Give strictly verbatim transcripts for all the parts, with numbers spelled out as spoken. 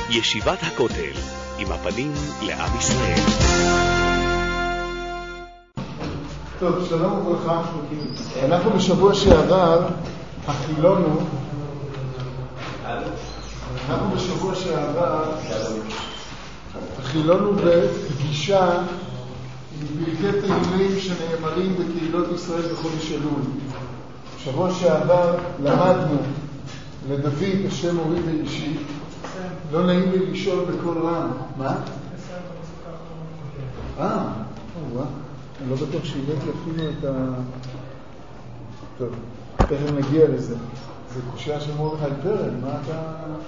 ישיבת הכותל, עם הפנים לעם ישראל. טוב, שלום וברכה. אנחנו בשבוע שעבר החילונו, אנחנו בשבוע שעבר החילונו בפגישה עם פרקי תהילים שנאמרים בקהילות ישראל בחודש אלול. בשבוע שעבר למדנו לדוד השם אורי ואישי. לא נעים לי לשאול בכל רם. מה? אה, וואה. אני לא בטוח שהבאתי אפילו את ה... טוב, תכף נגיע לזה. זה קושיה של מרדכי פרל, מה אתה...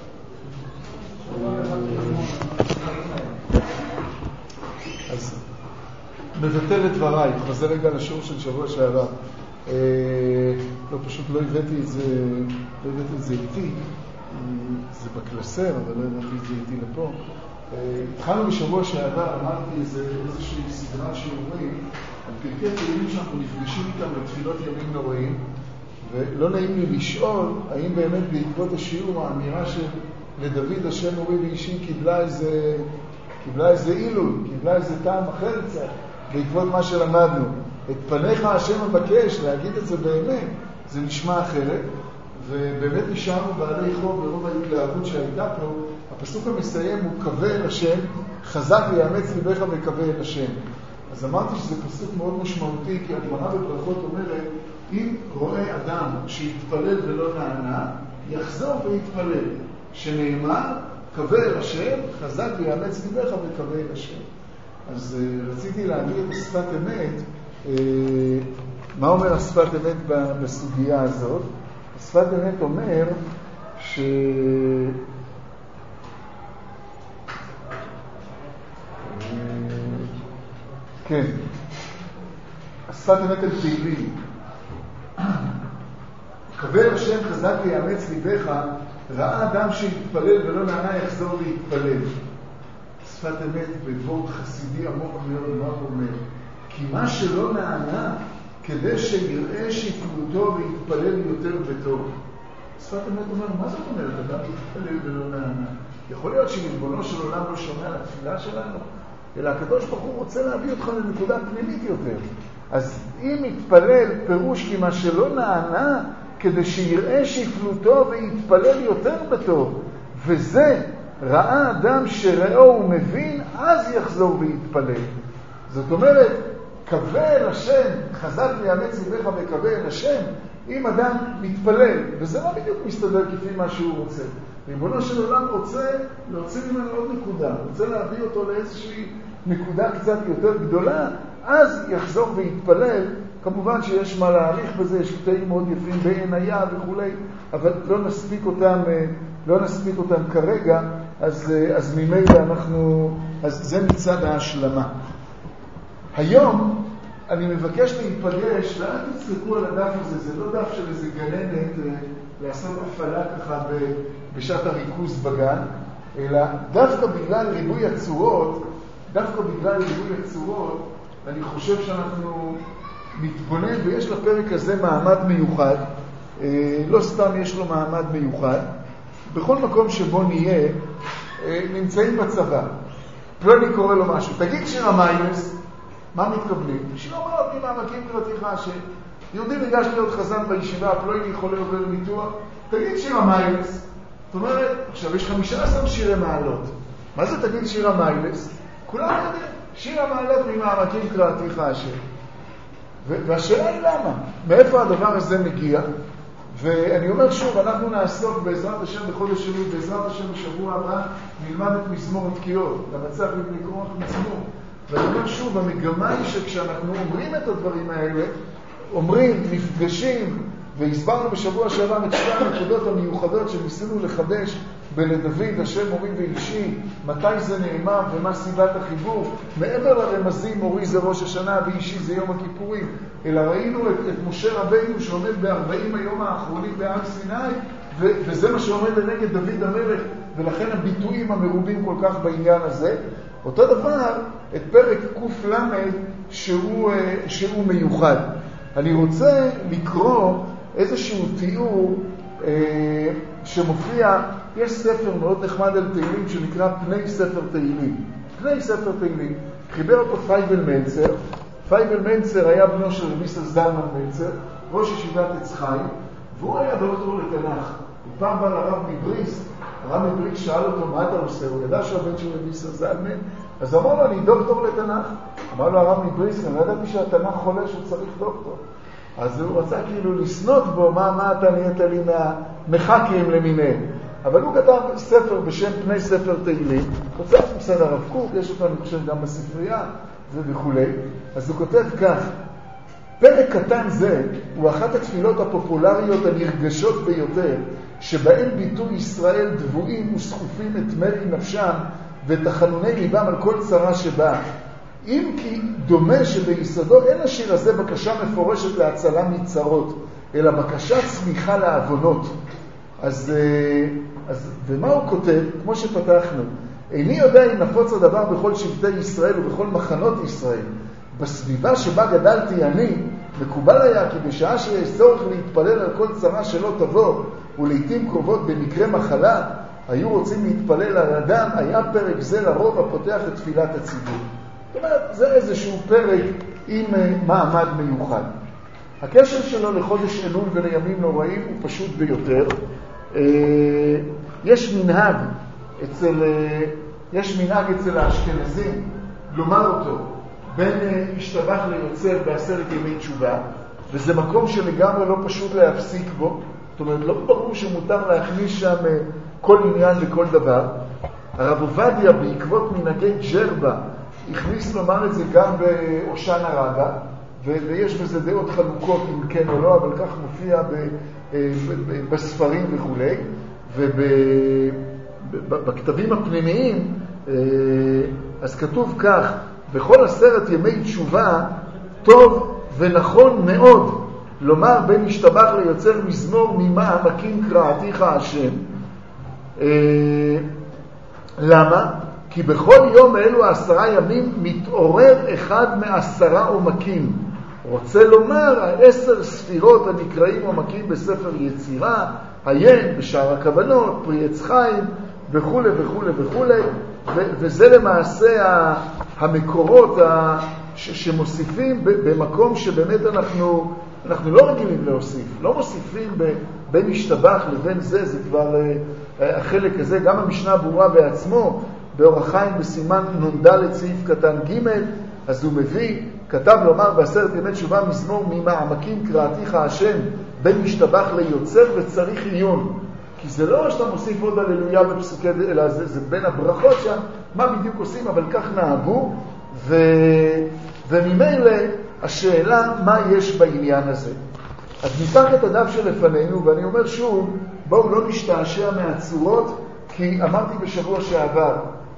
אז מבטל את דבריי, חוזר רגע לשיעור של שבוע שעבר. לא, פשוט לא הבאתי את זה, לא הבאתי את זה איתי, זה בקלסר, אבל לא הבאתי את זה איתי לפה. התחלנו בשבוע שעבר, אמרתי איזושהי סדרה שיעורים על פרקי תהילים שאנחנו נפגשים איתם בתפילות ימים נוראים, ולא נעים לי לשאול האם באמת בעקבות השיעור האמירה של לדוד השם אורי ואישי קיבלה איזה, קיבלה איזה אילול, קיבלה איזה טעם אחר קצת בעקבות מה שלמדנו. את פניך השם מבקש, להגיד את זה באמת, זה נשמע אחרת, ובאמת נשארנו בעלי חוב ברוב ההתלהבות שהייתה פה. הפסוק המסיים הוא קווה אל השם, חזק ויאמץ ליבך וקווה אל השם. אז אמרתי שזה פסוק מאוד משמעותי, כי הגמרא בברכות אומרת, אם רואה אדם שהתפלל ולא נענה, יחזור ויתפלל, שנאמר, קווה אל השם, חזק ויאמץ ליבך וקווה אל השם. אז uh, רציתי להביא את השפת אמת. uh, מה אומר השפת אמת בסוגיה הזאת? השפת אמת אומר ש... כן, השפת אמת אל תהילים. קווה אל השם חזק ויאמץ ליבך, ראה אדם שהתפלל ולא נענה יחזור להתפלל. שפת אמת בדבort חסידי עמוק מאוד מה אומר, כי מה שלא נענה כדי שיראה שפלותו ויתפלל יותר וטוב. שפת אמת אומר, מה זאת אומרת? אדם יתפלל ולא נענה. יכול להיות שריבונו של עולם לא שומע לתפילה שלנו, אלא הקדוש ברוך הוא רוצה להביא אותך לנקודה פנימית יותר. אז אם יתפלל פירוש כי מה שלא נענה כדי שיראה שפלותו ויתפלל יותר בטוב, וזה ראה אדם שראו ומבין, אז יחזור ויתפלל. זאת אומרת, קווה אל השם, חזק ויאמץ ליבך וקווה אל השם, אם אדם מתפלל, וזה לא בדיוק מסתדר כפי מה שהוא רוצה. ריבונו של עולם רוצה להוציא ממנו עוד נקודה, רוצה להביא אותו לאיזושהי נקודה קצת יותר גדולה, אז יחזור ויתפלל. כמובן שיש מה להעריך בזה, יש קטעים מאוד יפים בעינייה וכו', אבל לא נספיק אותם, לא נספיק אותם כרגע, אז, אז ממילא אנחנו, אז זה מצד ההשלמה. היום אני מבקש להיפגש, ואל תצטרכו על הדף הזה, זה לא דף של איזה גננת לעשות הפעלה ככה בשעת הריכוז בגן, אלא דווקא בגלל ריבוי הצורות, דווקא בגלל ריבוי הצורות, אני חושב שאנחנו מתבונן, ויש לפרק הזה מעמד מיוחד, לא סתם יש לו מעמד מיוחד. בכל מקום שבו נהיה, נמצאים בצבא. פלוני קורא לו משהו, תגיד שיר המיילס, מה מתקבלים? שיר אומר, מי מעמקים קראתיך השם. יהודי ניגש להיות חזן בישיבה, פלוני חולה עובר ניתוח, תגיד שיר המיילס. זאת אומרת, עכשיו יש חמישה עשר שירי מעלות. מה זה תגיד שיר המיילס? כולם יודעים, שיר המעלות ממעמקים קראתיך השם. והשאלה היא למה? מאיפה הדבר הזה מגיע? ואני אומר שוב, אנחנו נעסוק בעזרת השם בחודש אלול, בעזרת השם בשבוע הבא נלמד את מזמור התקיעות, למצב לקרוא מזמור. ואני אומר שוב, המגמה היא שכשאנחנו אומרים את הדברים האלה, אומרים, נפגשים, והסברנו בשבוע שעבר את שתי הנקודות המיוחדות שניסינו לחדש בלדוד השם אורי ואישי, מתי זה נאמר ומה סיבת החיבור, מעבר לרמזים אורי זה ראש השנה ואישי זה יום הכיפורים, אלא ראינו את, את משה רבינו שעומד ב-ארבעים היום האחרונים בהר סיני, ו- וזה מה שעומד לנגד דוד המלך, ולכן הביטויים המרובים כל כך בעניין הזה. אותו דבר את פרק קוף למד שהוא, שהוא מיוחד. אני רוצה לקרוא איזשהו תיאור אה, שמופיע יש ספר מאוד נחמד על תהילים שנקרא פני ספר תהילים. פני ספר תהילים. חיבר אותו פייבל מנצר. פייבל מנצר היה בנו של רביסה זלמן מנצר, ראש ישיבת עץ חיים, והוא היה דוקטור לתנ"ך. הוא פעם בא לרב מבריס, הרב מבריס שאל אותו מה אתה עושה, הוא ידע שהבן של רביסה זלמן, אז אמר לו אני דוקטור לתנ"ך. אמר לו הרב מבריס, אני לא ידעתי שהתנ"ך חולה שהוא צריך דוקטור. אז הוא רצה כאילו לסנות בו, מה, מה אתה נהיית לי מהמחקים למיניהם. אבל הוא כתב ספר בשם פני ספר תהילים, כותב מסד הרב קוק, יש אותו אני חושב גם בספרייה, זה וכולי. אז הוא כותב כך, פרק קטן זה הוא אחת התפילות הפופולריות הנרגשות ביותר, שבהם ביטוי ישראל דבועים וסחופים את מרי נפשם ותחנוני ליבם על כל צרה שבאה. אם כי דומה שביסודו אין השיר הזה בקשה מפורשת להצלה מצרות, אלא בקשה צמיחה לעוונות. אז, אז, ומה הוא כותב? כמו שפתחנו, איני יודע אם נפוץ הדבר בכל שבטי ישראל ובכל מחנות ישראל. בסביבה שבה גדלתי אני, מקובל היה כי בשעה שיש צורך להתפלל על כל צרה שלא תבוא, ולעיתים קרובות במקרה מחלה, היו רוצים להתפלל על אדם, היה פרק זה לרוב הפותח את תפילת הציבור. זאת אומרת, זה איזשהו פרק עם מעמד מיוחד. הקשר שלו לחודש אלול ולימים נוראים הוא פשוט ביותר. יש מנהג אצל, יש מנהג אצל האשכנזים לומר אותו בין השתבח ליוצר בעשרת ימי תשובה, וזה מקום שלגמרי לא פשוט להפסיק בו. זאת אומרת, לא ברור שמותר להכניס שם כל עניין וכל דבר. הרב עובדיה בעקבות מנהגי ג'רבה הכניס לומר את זה גם באושנה רבה, ויש בזה דעות חלוקות אם כן או לא, אבל כך מופיע בספרים וכו'. ובכתבים הפנימיים אז כתוב כך, בכל עשרת ימי תשובה טוב ונכון מאוד לומר בין השתבח ליוצר מזמור ממעמקים קראתיך השם. למה? כי בכל יום מאלו העשרה ימים מתעורר אחד מעשרה עומקים. רוצה לומר, העשר ספירות הנקראים עומקים בספר יצירה, עיין, בשער הכוונות, פרי עץ חיים, וכו' וכו' וכו'. וזה למעשה המקורות שמוסיפים במקום שבאמת אנחנו, אנחנו לא רגילים להוסיף. לא מוסיפים בין השתבח לבין זה, זה כבר החלק הזה. גם המשנה ברורה בעצמו, באורח חיים בסימן נ"ד סעיף קטן ג', אז הוא מביא, כתב לומר בעשרת ימי תשובה מזמור ממעמקים קראתיך השם בין משתבח ליוצר וצריך עיון. כי זה לא שאתה מוסיף עוד הללויה בפסוקי, אלא זה, זה בין הברכות שם, מה בדיוק עושים, אבל כך נהגו, ו... וממילא השאלה מה יש בעניין הזה. אז ניקח את הדף שלפנינו, ואני אומר שוב, בואו לא נשתעשע מהצורות, כי אמרתי בשבוע שעבר,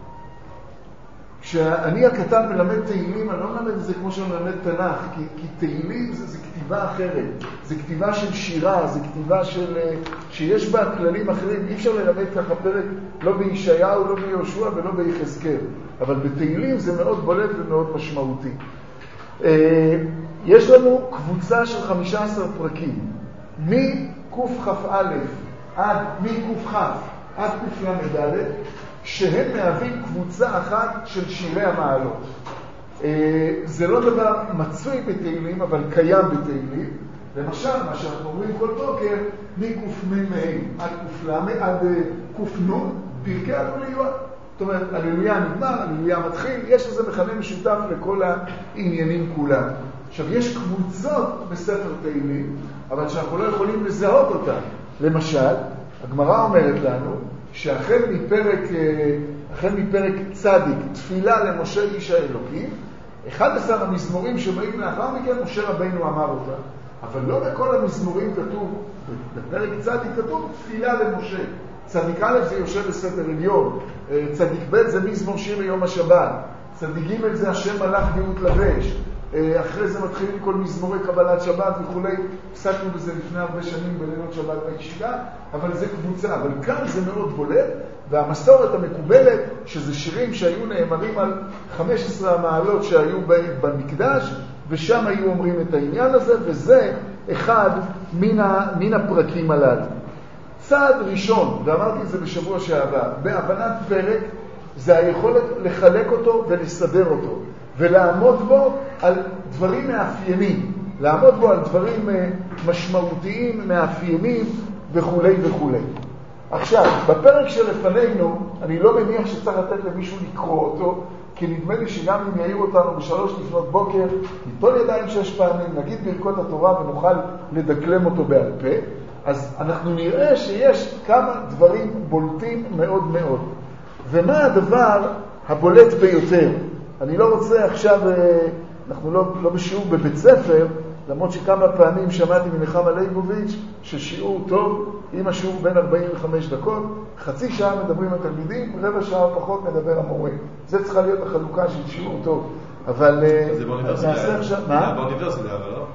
כשאני הקטן מלמד תהילים, אני לא מלמד את זה כמו שאני מלמד תנ"ך, כי, כי תהילים זה, זה כתיבה אחרת, זה כתיבה של שירה, זה כתיבה של, שיש בה כללים אחרים. אי אפשר ללמד ככה פרק לא בישעיהו, לא ביהושע ולא ביחזקאל, אבל בתהילים זה מאוד בולט ומאוד משמעותי. יש לנו קבוצה של חמישה עשר פרקים, מקכ"א עד מקכ"כ עד קל"ד, שהם מהווים קבוצה אחת של שירי המעלות. זה לא דבר מצוי בתהילים, אבל קיים בתהילים. למשל, מה שאנחנו אומרים כל בוקר, מקמ"ה עד קל"ד, עד ק"נ, פרקי הללויה. זאת אומרת, הללויה נגמר, הללויה מתחיל, יש לזה מכנה משותף לכל העניינים כולם. עכשיו, יש קבוצות בספר תהילים, אבל שאנחנו לא יכולים לזהות אותן. למשל, הגמרא אומרת לנו, שהחל מפרק, החל מפרק צדיק, תפילה למשה איש האלוקים, אחד עשר המזמורים שבאים לאחר מכן, משה רבינו אמר אותה. אבל לא בכל המזמורים כתוב, בפרק צדיק כתוב תפילה למשה. צדיק א' זה יושב בספר עליון, צדיק ב' זה מזמור שיר ליום השבת, צדיק ג' זה השם מלאך גאות לבש, אחרי זה מתחילים כל מזמורי קבלת שבת וכולי. פסקנו בזה לפני הרבה שנים בלילות שבת בישיבה, אבל זה קבוצה. אבל כאן זה מאוד בולט, והמסורת המקובלת שזה שירים שהיו נאמרים על חמש עשרה המעלות שהיו במקדש, ושם היו אומרים את העניין הזה, וזה אחד מן, ה, מן הפרקים הללו. צעד ראשון, ואמרתי את זה בשבוע שעבר, בהבנת פרק, זה היכולת לחלק אותו ולסדר אותו, ולעמוד בו על דברים מאפיינים, לעמוד בו על דברים משמעותיים, מאפיינים וכו' וכו'. עכשיו, בפרק שלפנינו, אני לא מניח שצריך לתת למישהו לקרוא אותו, כי נדמה לי שגם אם יעיר אותנו בשלוש לפנות בוקר, ניטול ידיים שש פעמים, נגיד ברכות התורה ונוכל לדקלם אותו בעל פה, אז אנחנו נראה שיש כמה דברים בולטים מאוד מאוד. ומה הדבר הבולט ביותר? אני לא רוצה עכשיו, אנחנו לא, לא בשיעור בבית ספר, למרות שכמה פעמים שמעתי מנחמה ליבוביץ' ששיעור טוב, עם השיעור בין ארבעים וחמש דקות, חצי שעה מדברים התלמידים, רבע שעה פחות מדבר המורה. זה צריכה להיות החלוקה של שיעור טוב. אבל זה באוניברסיטה. נעשה עכשיו, זה מה? באוניברסיטה, אבל לא?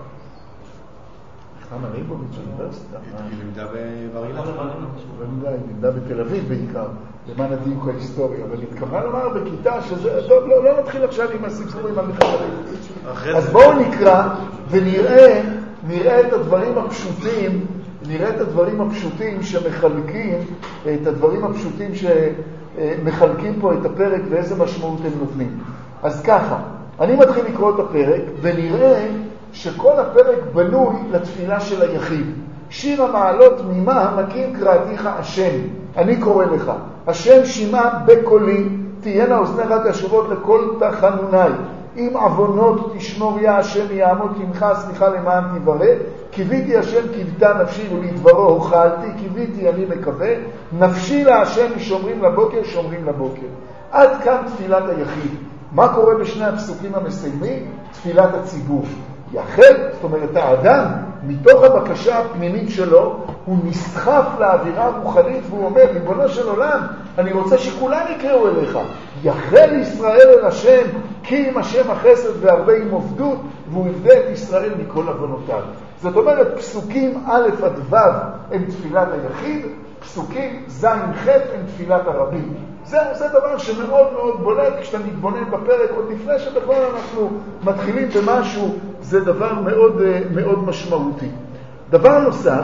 נחמה ליבוביץ' אוניברסיטה. היא לימדה בבר אילן. היא לימדה בתל אביב בעיקר, למען הדיוק ההיסטורי, אבל היא התכוונה לומר בכיתה שזה, טוב, לא, לא נתחיל עכשיו עם הסיפורים על נחמה ליבוביץ'. אז בואו נקרא ונראה נראה את הדברים הפשוטים, נראה את הדברים הפשוטים שמחלקים, את הדברים הפשוטים שמחלקים פה את הפרק ואיזה משמעות הם נותנים. אז ככה, אני מתחיל לקרוא את הפרק ונראה שכל הפרק בנוי לתפילה של היחיד. שיר המעלות ממה מקים קראתיך השם. אני קורא לך, השם שמע בקולי, תהיינה אוזניך קשובות לכל תחנוני. אם עוונות תשמור יה השם יעמוד קמך, סליחה למען תברא. קיוויתי השם קיוותה נפשי ולדברו הוכלתי, קיוויתי אני מקווה. נפשי להשם שומרים לבוקר, שומרים לבוקר. עד כאן תפילת היחיד. מה קורה בשני הפסוקים המסיימים? תפילת הציבור. יחל, זאת אומרת, האדם, מתוך הבקשה הפנימית שלו, הוא נסחף לאווירה הרוחנית, והוא אומר, ריבונו של עולם, אני רוצה שכולם יקראו אליך. יחל ישראל אל השם, כי אם השם החסד והרבה עם עובדות, והוא יפדה את ישראל מכל עוונותיו. זאת אומרת, פסוקים א' עד ו' הם תפילת היחיד, פסוקים ז' ח' הם תפילת הרבים. זה, זה דבר שמאוד מאוד בולט כשאתה מתבונן בפרק, עוד לפני שבכלל אנחנו מתחילים במשהו, זה דבר מאוד, מאוד משמעותי. דבר נוסף,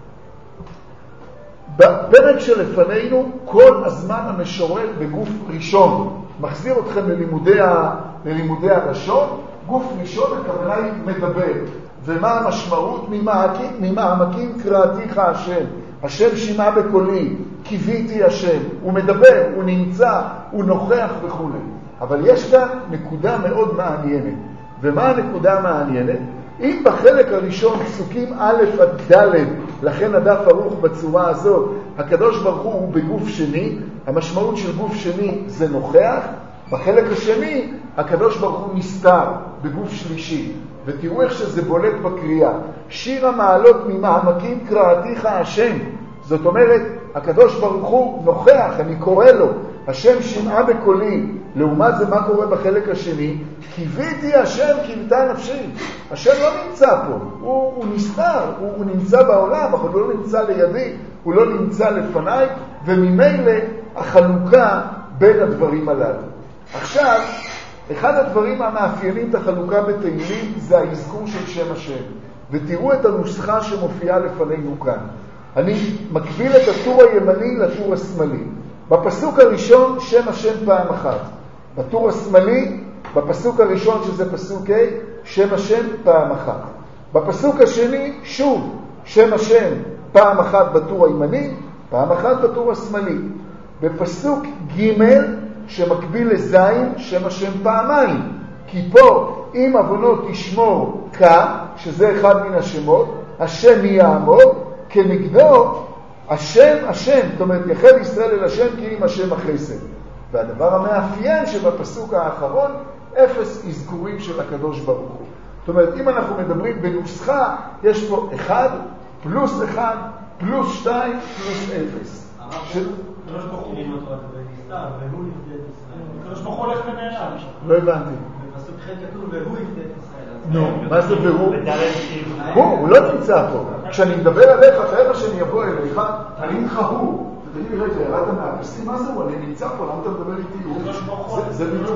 בפרק שלפנינו כל הזמן המשורר בגוף ראשון, מחזיר אתכם ללימודי, ה, ללימודי הראשון, גוף ראשון הכוונה היא מדבר. ומה המשמעות? ממעמקים, ממעמקים קראתיך השם. השם שמע בקולי, קיוויתי השם, הוא מדבר, הוא נמצא, הוא נוכח וכו'. אבל יש כאן נקודה מאוד מעניינת. ומה הנקודה המעניינת? אם בחלק הראשון פסוקים א' עד ד', לכן הדף ערוך בצורה הזאת, הקדוש ברוך הוא הוא בגוף שני, המשמעות של גוף שני זה נוכח, בחלק השני הקדוש ברוך הוא נסתר בגוף שלישי. ותראו איך שזה בולט בקריאה. שיר המעלות ממעמקים קראתיך השם. זאת אומרת, הקדוש ברוך הוא נוכח, אני קורא לו. השם שמעה בקולי. לעומת זה מה קורה בחלק השני? קיוויתי השם קיוותה נפשי. השם לא נמצא פה, הוא, הוא נסתר, הוא, הוא נמצא בעולם, אבל הוא לא נמצא לידי, הוא לא נמצא לפניי, וממילא החלוקה בין הדברים הללו. עכשיו, אחד הדברים המאפיינים את החלוקה בתהילים זה האזכור של שם השם. ותראו את הנוסחה שמופיעה לפנינו כאן. אני מקביל את הטור הימני לטור השמאלי. בפסוק הראשון שם השם פעם אחת. בטור השמאלי, בפסוק הראשון שזה פסוק ה', שם השם פעם אחת. בפסוק השני, שוב, שם השם פעם אחת בטור הימני, פעם אחת בטור השמאלי. בפסוק ג' שמקביל לזין, שם השם פעמיים. כי פה, אם עוונות תשמור כה, שזה אחד מן השמות, השם יעמוד, כנגדו, השם, השם, זאת אומרת, יחל ישראל אל השם כי אם השם החסד. והדבר המאפיין שבפסוק האחרון, אפס אזכורים של הקדוש ברוך הוא. זאת אומרת, אם אנחנו מדברים בנוסחה, יש פה אחד, פלוס אחד, פלוס שתיים, פלוס אפס. הקדוש ברוך הוא נסתר, והוא יפדה את ישראל. הקדוש ברוך הוא הולך ונעלם. לא הבנתי. בפסוק ח' כתוב, והוא יפדה את ישראל. נו, מה זה והוא? הוא, הוא לא נמצא פה. כשאני מדבר עליך, חייב שאני אבוא אליך, אני איתך הוא. תגיד לי, רגע, ירדת מהפסים, מה זה הוא? אני נמצא פה, למה אתה מדבר איתי? זה בדיוק...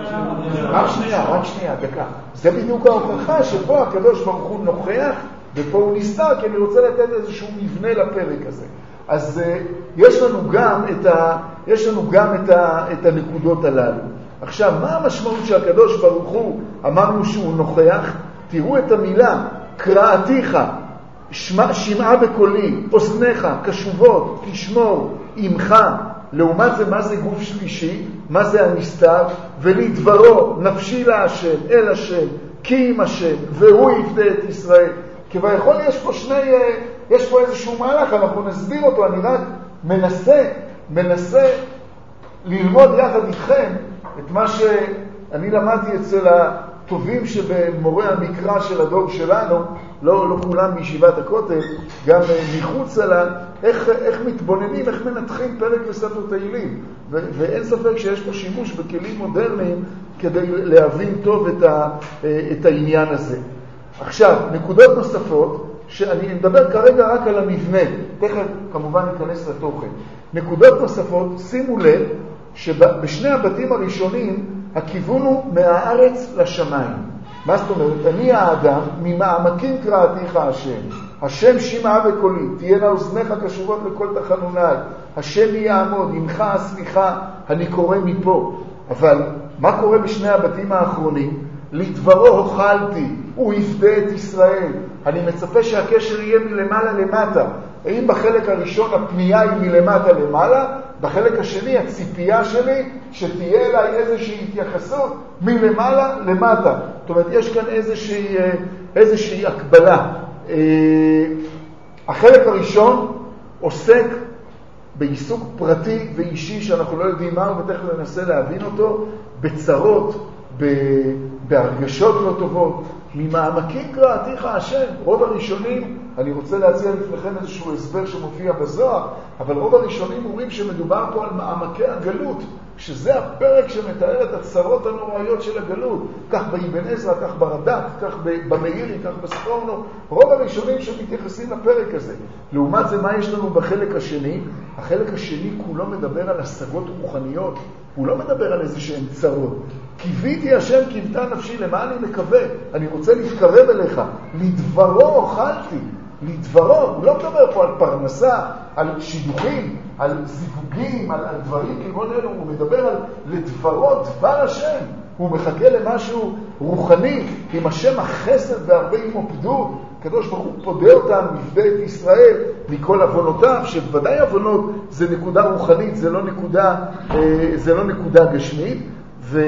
רק שנייה, רק שנייה, דקה. זה בדיוק ההוכחה שפה הקדוש ברוך הוא נוכח, ופה הוא נסתר, כי אני רוצה לתת איזשהו מבנה לפרק הזה. אז יש לנו גם את, ה, יש לנו גם את, ה, את הנקודות הללו. עכשיו, מה המשמעות שהקדוש ברוך הוא, אמרנו שהוא נוכח? תראו את המילה, קראתיך, שמעה בקולי, אוזניך, קשובות, תשמור, עמך. לעומת זה, מה זה גוף שלישי? מה זה הנסתר? ולדברו, נפשי להשם, אל השם, כי עם השם, והוא יפדה את ישראל. כביכול יש פה שני, יש פה איזשהו מהלך, אנחנו נסביר אותו, אני רק מנסה, מנסה ללמוד יחד איתכם את מה שאני למדתי אצל הטובים שבמורה המקרא של הדור שלנו, לא, לא כולם מישיבת הכותל, גם מחוץ לה, איך, איך מתבוננים, איך מנתחים פרק בספר תהילים. ו, ואין ספק שיש פה שימוש בכלים מודרניים כדי להבין טוב את, ה, את העניין הזה. עכשיו, נקודות נוספות, שאני מדבר כרגע רק על המבנה, תכף כמובן ניכנס לתוכן. נקודות נוספות, שימו לב שבשני הבתים הראשונים הכיוון הוא מהארץ לשמיים. מה זאת אומרת? אני האדם, ממעמקים קראתיך השם. השם שמעה בקולי, תהיינה אוזניך קשובות לכל תחנוני. השם יעמוד, עמך הסליחה, אני קורא מפה. אבל מה קורה בשני הבתים האחרונים? לדברו הוכלתי, הוא יפדה את ישראל. אני מצפה שהקשר יהיה מלמעלה למטה. האם בחלק הראשון הפנייה היא מלמטה למעלה? בחלק השני הציפייה שלי שתהיה אליי איזושהי התייחסות מלמעלה למטה. זאת אומרת, יש כאן איזושהי, איזושהי הקבלה. החלק הראשון עוסק בעיסוק פרטי ואישי שאנחנו לא יודעים מהו, ותכף ננסה להבין אותו, בצרות, בהרגשות לא טובות, ממעמקים קראתיך השם. רוב הראשונים, אני רוצה להציע לפניכם איזשהו הסבר שמופיע בזוהר, אבל רוב הראשונים אומרים שמדובר פה על מעמקי הגלות, שזה הפרק שמתאר את הצרות הנוראיות של הגלות. כך באבן עזרא, כך ברד"ק, כך במאירי, כך בספורנו. רוב הראשונים שמתייחסים לפרק הזה. לעומת זה, מה יש לנו בחלק השני? החלק השני כולו מדבר על השגות רוחניות. הוא לא מדבר על איזה שהן צרות. קיוויתי השם קיוותה נפשי, למה אני מקווה? אני רוצה להתקרב אליך. לדברו אוכלתי. לדברו, הוא לא מדבר פה על פרנסה, על שידוכים, על זיווגים, על, על דברים כגון אלו, הוא מדבר על לדברו דבר השם. הוא מחכה למשהו רוחני, עם השם החסד והרבה ימופדו, הקדוש ברוך הוא פודה אותם, יפדה את ישראל מכל עוונותיו, שוודאי עוונות זה נקודה רוחנית, זה לא נקודה, זה לא נקודה גשמית, ו,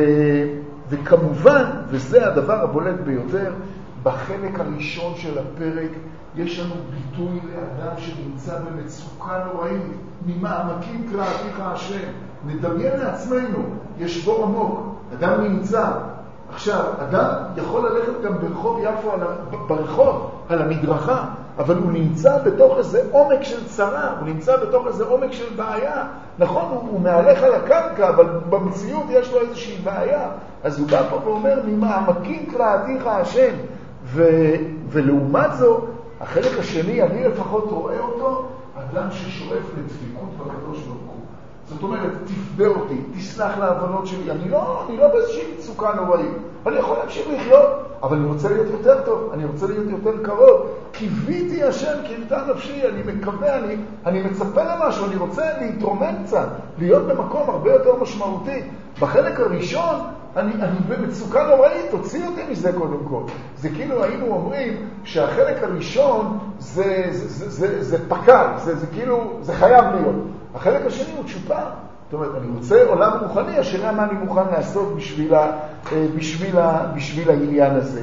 וכמובן, וזה הדבר הבולט ביותר, בחלק הראשון של הפרק יש לנו ביטוי לאדם שנמצא במצוקה נוראית, ממעמקים קראתיך השם. נדמיין לעצמנו, יש בור עמוק, אדם נמצא. עכשיו, אדם יכול ללכת גם ברחוב יפו, על, ברחוב, על המדרכה, אבל הוא נמצא בתוך איזה עומק של צרה, הוא נמצא בתוך איזה עומק של בעיה. נכון, הוא, הוא מהלך על הקרקע, אבל במציאות יש לו איזושהי בעיה. אז הוא בא פה ואומר, ממעמקים קראתיך השם. ו, ולעומת זו, החלק השני, אני לפחות רואה אותו, אדם ששואף לדבקות בקדוש ברוך הוא. זאת אומרת, תפדה אותי, תסלח לעוונות שלי. אני לא, אני לא באיזושהי מצוקה נוראית. אני יכול להמשיך לחיות, אבל אני רוצה להיות יותר טוב, אני רוצה להיות יותר קרוב. קיוויתי השם, קיוותה נפשי, אני מקווה, אני, אני מצפה למשהו, אני רוצה להתרומם קצת, להיות במקום הרבה יותר משמעותי. בחלק הראשון, אני, אני במצוקה נוראית, תוציא אותי מזה קודם כל. זה כאילו היינו אומרים שהחלק הראשון זה, זה, זה, זה, זה פקל, זה, זה כאילו, זה חייב להיות. החלק השני הוא צ'ופר. זאת אומרת, אני רוצה עולם רוחני, השאלה מה אני מוכן לעשות בשביל, ה, בשביל, ה, בשביל העניין הזה.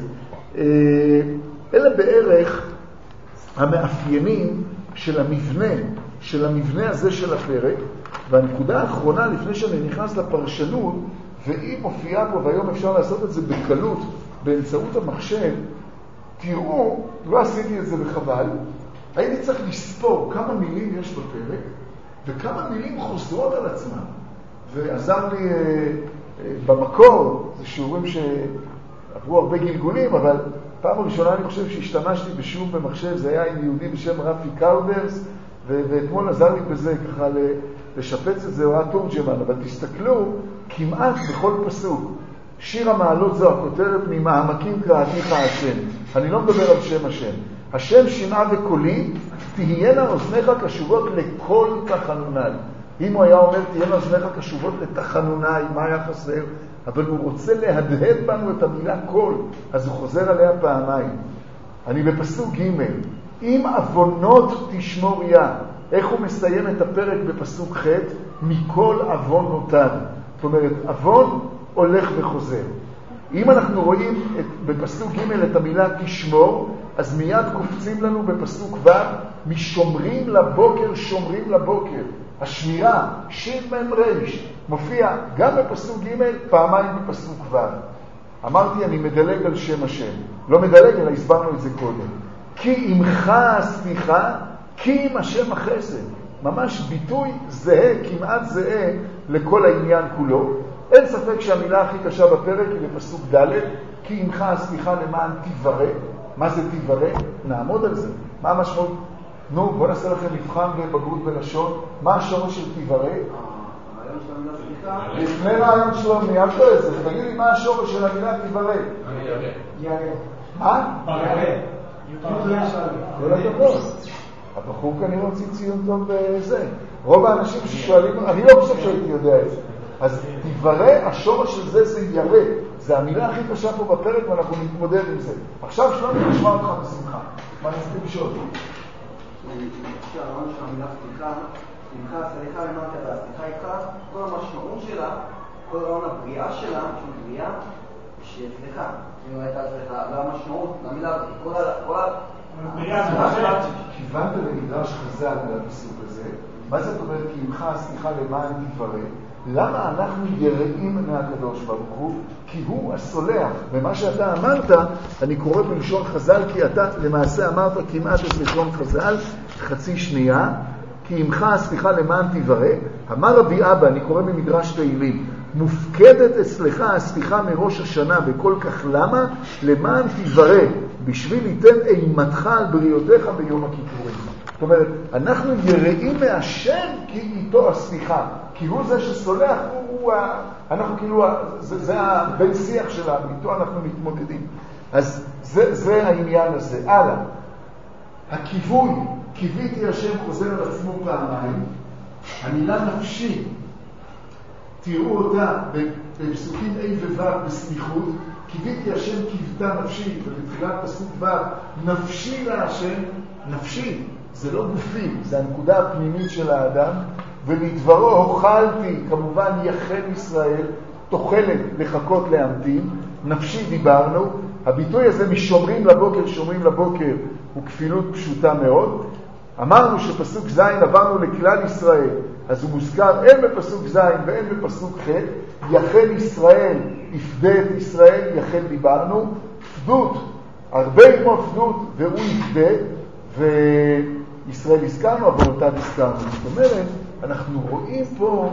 אלה בערך המאפיינים של המבנה, של המבנה הזה של הפרק, והנקודה האחרונה לפני שאני נכנס לפרשנות, והיא מופיעה פה, והיום אפשר לעשות את זה בקלות, באמצעות המחשב. תראו, לא עשיתי את זה בחבל, הייתי צריך לספור כמה מילים יש בפרק, וכמה מילים חוזרות על עצמם. ועזר לי אה, אה, במקור, זה שיעורים שעברו הרבה גלגולים, אבל פעם הראשונה אני חושב שהשתמשתי בשום במחשב, זה היה עם יהודי בשם רפי קאוברס, ו- ואתמול עזר לי בזה ככה לשפץ את זה, הוא היה תורג'מן, אבל תסתכלו, כמעט בכל פסוק, שיר המעלות זו הכותרת ממעמקים קראתיך השם. אני לא מדבר על שם השם. השם שמעה וקולי, תהיינה אוזניך קשובות לכל תחנוני. אם הוא היה אומר, תהיינה אוזניך קשובות לתחנוני, מה היה חסר? אבל הוא רוצה להדהד בנו את המילה קול, אז הוא חוזר עליה פעמיים. אני בפסוק ג' אם אבונות תשמור יה. איך הוא מסיים את הפרק בפסוק ח'? מכל אבונותיו. זאת אומרת, אבון הולך וחוזר. אם אנחנו רואים את, בפסוק ג' את המילה תשמור, אז מיד קופצים לנו בפסוק ו' משומרים לבוקר, שומרים לבוקר. השמירה, שין מם ריש, מופיע גם בפסוק ג' פעמיים בפסוק ו'. אמרתי, אני מדלג על שם השם. לא מדלג, אלא הסברנו את זה קודם. כי עמך הסליחה, כי עם השם החסד. ממש ביטוי זהה, כמעט זהה לכל העניין כולו. אין ספק שהמילה הכי קשה בפרק היא בפסוק ד' כי עמך הסליחה למען תיברא. מה זה תיברא? נעמוד על זה. מה המשמעות? נו, בוא נעשה לכם מבחן בבגרות בלשון. מה השורש של תיברא? הרעיון של המילה סליחה? לפני רעיון שלומי, אל תראה את זה. תגיד לי מה השורש של המילה תיברא. ירא. מה? ירא. כל הכבוד. הבחור כנראה הוציא ציון טוב בזה. רוב האנשים ששואלים, אני לא חושב שהייתי יודע את זה. אז תיברא, השורש של זה זה ירא. זה המילה הכי קשה פה בפרק ואנחנו נתמודד עם זה. עכשיו שלומי נשמע אותך בשמחה. מה נסתים לשאול? אני חושב שהרעיון של המילה סליחה, סליחה, סליחה למטה והסליחה איתך, כל המשמעות שלה, כל רעיון הבריאה שלה, של בריאה, שסליחה. אם הייתה סליחה, והמשמעות, למילה, כל ה... כיוונת למדרש חז"ל על הפסוק הזה. מה זאת אומרת כי עמך הסליחה למען תיברא? למה אנחנו יראים מהקדוש ברוך הוא? כי הוא הסולח. ומה שאתה אמרת, אני קורא בלשון חז"ל, כי אתה למעשה אמרת כמעט את לשון חז"ל, חצי שנייה, כי עמך הסליחה למען תיברא. אמר רבי אבא, אני קורא במדרש תהילים, מופקדת אצלך הסליחה מראש השנה, וכל כך למה? למען תיברא, בשביל ייתן אימתך על בריאותיך ביום הכיפורים. זאת אומרת, אנחנו יראים מהשם כי איתו הסליחה, כי הוא זה שסולח, הוא, הוא, אנחנו כאילו, זה, זה הבן שיח שלנו, איתו אנחנו מתמודדים. אז זה, זה העניין הזה. הלאה. הכיווי, קיוויתי השם חוזר על עצמו פעמיים, המילה נפשי, תראו אותה בפסוקים A ו-ו' בסמיכות, קיוויתי השם קיוותה נפשי, ובתחילת פסוק ו' נפשי להשם, נפשי, זה לא גופי, זה הנקודה הפנימית של האדם, ולדברו הוכלתי, כמובן יחל ישראל, תוחלת לחכות להמתין, נפשי דיברנו, הביטוי הזה משומרים לבוקר, שומרים לבוקר, הוא כפילות פשוטה מאוד. אמרנו שפסוק ז' עברנו לכלל ישראל, אז הוא מוזכר אין בפסוק ז' ואין בפסוק ח', יחל ישראל, יפדה את ישראל, יחל דיברנו, פדות, הרבה כמו פדות, והוא יפדה, וישראל הזכרנו, אבל אותה הזכרנו. זאת אומרת, אנחנו רואים פה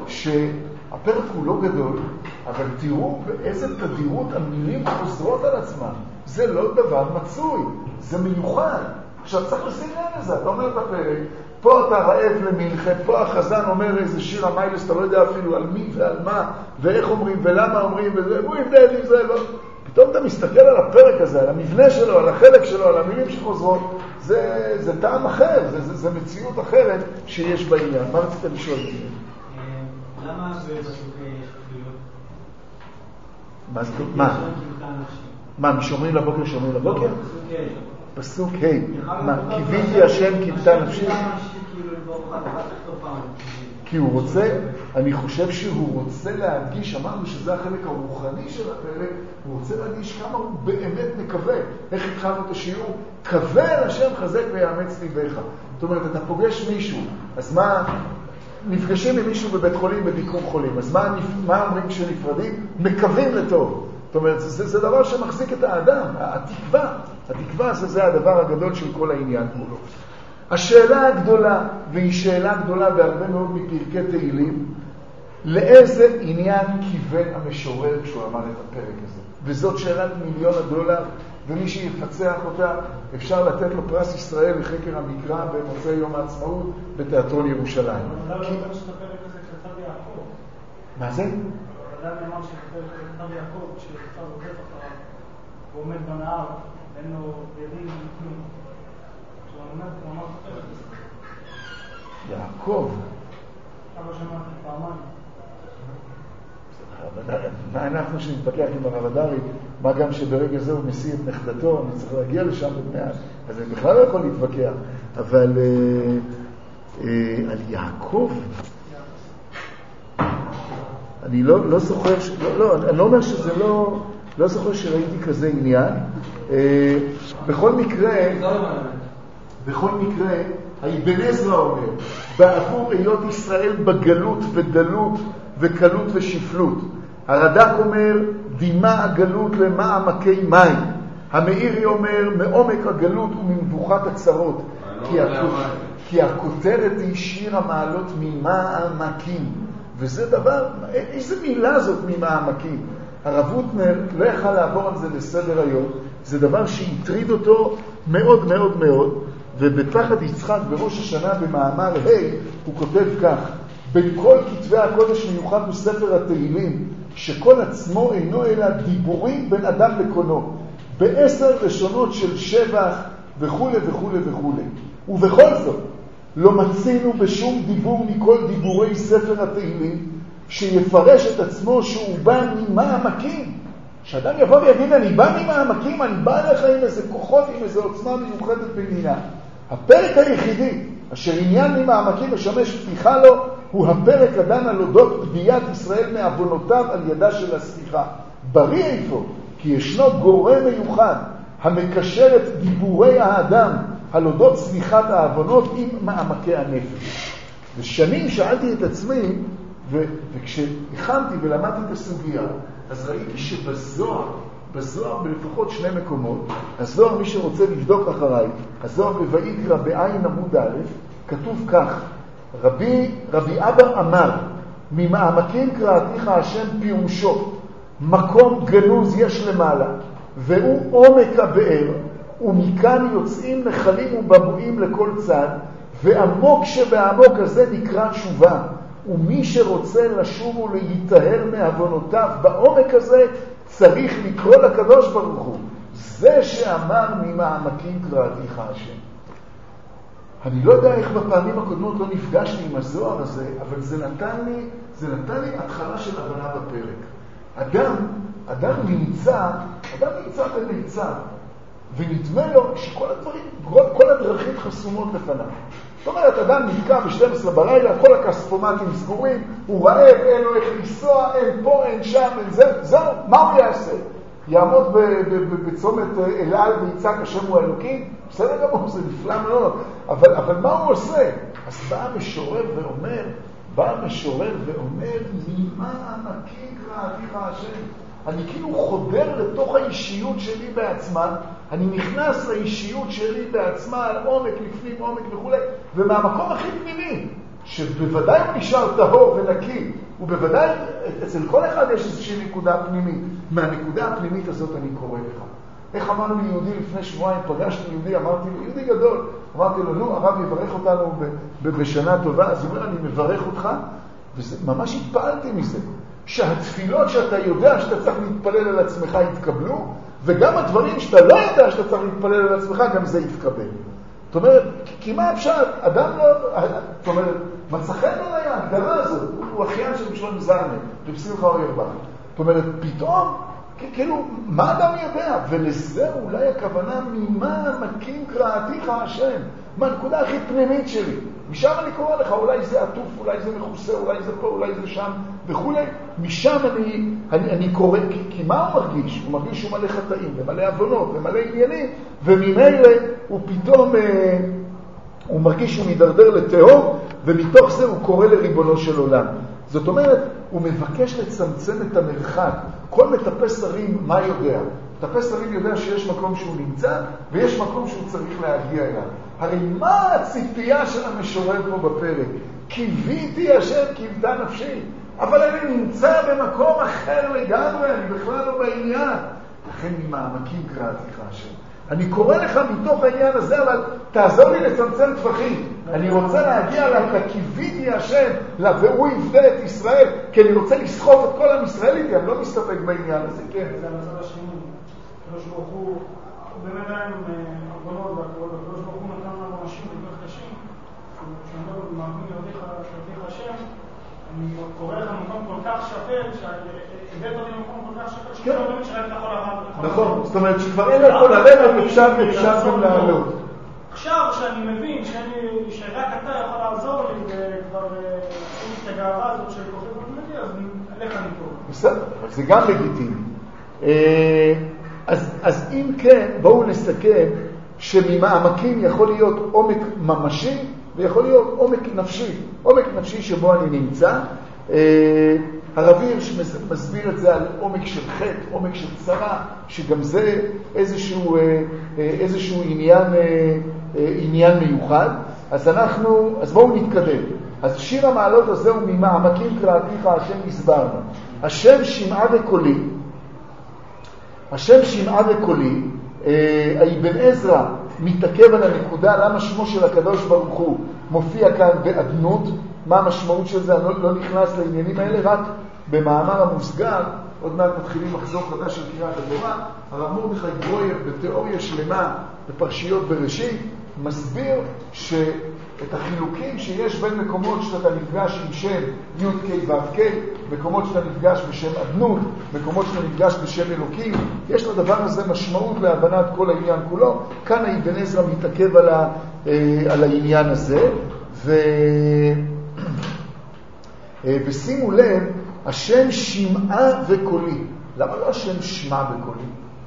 שהפרק הוא לא גדול, אבל תראו באיזה תדירות המילים חוזרות על עצמם. זה לא דבר מצוי, זה מיוחד. עכשיו צריך לשים לב לזה, אתה אומר את הפרק, פה אתה רעב למלחם, פה החזן אומר איזה שיר המיילס, אתה לא יודע אפילו על מי ועל מה, ואיך אומרים ולמה אומרים, וזה, הוא יבדל עם זה, לא. פתאום אתה מסתכל על הפרק הזה, על המבנה שלו, על החלק שלו, על המילים שחוזרות, זה, זה טעם אחר, זה, זה, זה מציאות אחרת שיש בעניין. מה רצית לשאול? למה בפסוק יש כפילות? מה זה? מה? מה, משומרים לבוקר, שומרים לבוקר? פסוק ה' מה, קיוויתי השם קיוותה נפשי? כי הוא רוצה, אני חושב שהוא רוצה להדגיש, אמרנו שזה החלק הרוחני של הפרק, הוא רוצה להדגיש כמה הוא באמת מקווה. איך התחלנו את השיעור? קווה על השם חזק ויאמץ ליבך. זאת אומרת, אתה פוגש מישהו, אז מה, נפגשים עם מישהו בבית חולים, בביקור חולים, אז מה, מה אומרים כשנפרדים? מקווים לטוב. זאת אומרת, זה, זה דבר שמחזיק את האדם, התקווה. התקווה זה, זה הדבר הגדול של כל העניין כולו. השאלה הגדולה, והיא שאלה גדולה בהרבה מאוד מפרקי תהילים, לאיזה עניין כיוון המשורר כשהוא אמר את הפרק הזה? וזאת שאלת מיליון הדולר, ומי שיפצח אותה, אפשר לתת לו פרס ישראל לחקר המקרא במוצאי יום העצמאות בתיאטרון ירושלים. אבל לא אומר שאת הפרק הזה כתב יעקב. מה זה? אבל אדם אמר שאת הפרק כתב יעקב, כשכתב רודף אחריו. הוא עומד בנהר, אין לו ידים וכלום. שהוא עומד, הוא אמר סופר. יעקב. אבא שמעתי פעמיים. מה אנחנו שנתפתח עם הרב הדרי, מה גם שברגע זה הוא מסיר את נכדתו, אני צריך להגיע לשם במאה, אז אני בכלל לא יכול להתווכח, אבל אה, אה, על יעקב, אני לא, לא זוכר, ש... לא, לא, אני לא אומר שזה לא, לא זוכר שראיתי כזה עניין, אה, בכל מקרה, בכל מקרה, האבן עזרא אומר, בעבור היות ישראל בגלות ודלות וקלות ושפלות. הרד"ק אומר, דימה הגלות למעמקי מים. המאירי אומר, מעומק הגלות וממבוכת הצרות. כי, הכ... כי הכותרת היא שיר המעלות ממעמקים. וזה דבר, איזה מילה זאת ממעמקים? הרב הוטנר לא יכל לעבור על זה לסדר היום. זה דבר שהטריד אותו מאוד מאוד מאוד. ובפחד יצחק בראש השנה במאמר ה' הוא כותב כך, בין כל כתבי הקודש מיוחד בספר התהילים, שכל עצמו אינו אלא דיבורים בין אדם לקונו, בעשר לשונות של שבח וכו' וכו' וכו'. ובכל זאת, לא מצינו בשום דיבור מכל דיבורי ספר התהילים, שיפרש את עצמו שהוא בא ממעמקים. שאדם יבוא ויגיד, אני בא ממעמקים, אני בא אליך עם איזה כוחות, עם איזה עוצמה מיוחדת במינה. הפרק היחידי, אשר עניין ממעמקים משמש פתיחה לו, הוא הפרק הדן על אודות פדיית ישראל מעוונותיו על ידה של הסליחה. בריא איפה, כי ישנו גורם מיוחד המקשר את דיבורי האדם על אודות סליחת העוונות עם מעמקי הנפש. ושנים שאלתי את עצמי, ו- וכשהכנתי ולמדתי את הסוגיה, אז ראיתי שבזוהר, בזוהר בלפחות שני מקומות, הזוהר, מי שרוצה לבדוק אחריי, הזוהר בויקרא בעין עמוד א', כתוב כך, רבי, רבי אבא אמר, ממעמקים קראתיך השם פירושו, מקום גנוז יש למעלה, והוא עומק הבאר, ומכאן יוצאים נחלים ובבואים לכל צד, ועמוק שבעמוק הזה נקרא תשובה, ומי שרוצה לשוב ולהיטהר מעוונותיו בעומק הזה, צריך לקרוא לקדוש ברוך הוא. זה שאמר ממעמקים קראתיך השם. אני לא יודע איך בפעמים הקודמות לא נפגשתי עם הזוהר הזה, אבל זה נתן לי, זה נתן לי התחלה של הבנה בפרק. אדם, אדם נמצא, אדם נמצא במיצר, ונדמה לו שכל הדברים, כל הדרכים חסומות לפניו. זאת אומרת, אדם נתקע ב-שתים עשרה בלילה, כל הכספומטים סגורים, הוא רעב, אין לו איך לנסוע, אין פה, אין שם, אין זה, זהו, מה הוא יעשה? יעמוד בצומת אל על ויצעק השם הוא אלוקים? בסדר גמור, זה נפלא מאוד, אבל, אבל מה הוא עושה? אז בא המשורר ואומר, בא המשורר ואומר, ממה עמקים קראתיך השם? אני כאילו חודר לתוך האישיות שלי בעצמה, אני נכנס לאישיות שלי בעצמה על עומק, לפנים עומק וכו', ומהמקום הכי פנימי, שבוודאי הוא נשאר טהור ונקי, ובוודאי אצל כל אחד יש איזושהי נקודה פנימית. מהנקודה הפנימית הזאת אני קורא לך. איך אמר לי יהודי לפני שבועיים, פגשתי יהודי, אמרתי לו, יהודי גדול, אמרתי לו, נו, הרב יברך אותנו בשנה טובה, אז הוא אומר, אני מברך אותך, וממש התפעלתי מזה. שהתפילות שאתה יודע שאתה צריך להתפלל על עצמך יתקבלו, וגם הדברים שאתה לא יודע שאתה צריך להתפלל על עצמך, גם זה יתקבל. זאת אומרת, כי מה אפשר? אדם לא... זאת אומרת, מצחן לא היה, ההגדרה הזאת, הוא אחיין של משלום זרמן, לבשמחה אוירבך. זאת אומרת, פתאום, כאילו, מה אדם יודע? ולזה אולי הכוונה, ממה מקים קראתיך השם? מהנקודה הכי פנימית שלי. משם אני קורא לך, אולי זה עטוף, אולי זה מכוסה, אולי זה פה, אולי זה שם, וכו'. משם אני, אני, אני קורא, כי, כי מה הוא מרגיש? הוא מרגיש שהוא מלא חטאים, ומלא עוונות, ומלא עניינים, וממילא הוא פתאום, אה, הוא מרגיש שהוא מדרדר לתהום, ומתוך זה הוא קורא לריבונו של עולם. זאת אומרת, הוא מבקש לצמצם את המרחק. כל מטפס הרים, מה יודע? מטפס הרים יודע שיש מקום שהוא נמצא, ויש מקום שהוא צריך להגיע אליו. הרי מה הציפייה של המשורר פה בפרק? קיוויתי השם קיוותה נפשי, אבל אני נמצא במקום אחר לגמרי, אני בכלל לא בעניין. לכן ממעמקים קראתיך השם. אני קורא לך מתוך העניין הזה, אבל תעזור לי לצמצם טווחים. אני רוצה להגיע לה, קיוויתי השם, לה, והוא יפדה את ישראל, כי אני רוצה לסחוף את כל עם ישראל איתי, אני לא מסתפק בעניין הזה, כן. זה המצב השני. הקדוש ברוך הוא, באמת היה עם עוונות והקרוב, הקדוש ברוך הוא נתן לנו אנשים יותר קשים, כשאני לא מאמין להודיך השם, אני קורא לך מקום כל כך שפל, שהבאת אותי למקום כל כך שפל, שאתה לא מבין שרק אתה יכול לעבוד. נכון, זאת אומרת שכבר אין לכל הלב, אפשר גם לעלות. עכשיו שאני מבין שרק אתה יכול לעזור לי, וכבר אין את הגאווה הזאת של כוחי בלמדי, אז עליך אני טוב. בסדר, אבל זה גם לגיטימי. אז, אז אם כן, בואו נסכם שממעמקים יכול להיות עומק ממשי, ויכול להיות עומק נפשי, עומק נפשי שבו אני נמצא. הרב הירש מסביר את זה על עומק של חטא, עומק של צרה, שגם זה איזשהו, איזשהו עניין, עניין מיוחד. אז אנחנו, אז בואו נתקדם. אז שיר המעלות הזה הוא ממעמקים קראתיך השם הסברנו. השם שמעה וקולי, השם שמעה וקולי, האבן עזרא מתעכב על הנקודה למה שמו של הקדוש ברוך הוא מופיע כאן באדנות, מה המשמעות של זה, אני לא, לא נכנס לעניינים האלה, רק במאמר המוסגר, עוד מעט מתחילים מחזור חדש של קריאת התורה, הרב מרדכי ברויר בתיאוריה שלמה בפרשיות בראשית, מסביר שאת החילוקים שיש בין מקומות שאתה נפגש עם שם י' כ' ו' כ', מקומות שאתה נפגש בשם אדנות, מקומות שאתה נפגש בשם אלוקים, יש לדבר הזה משמעות להבנת כל העניין כולו. כאן האבן עזרא מתעכב על, ה, על העניין הזה, ו... ושימו לב, השם שמעה וקולי. למה לא השם שמע בקולי?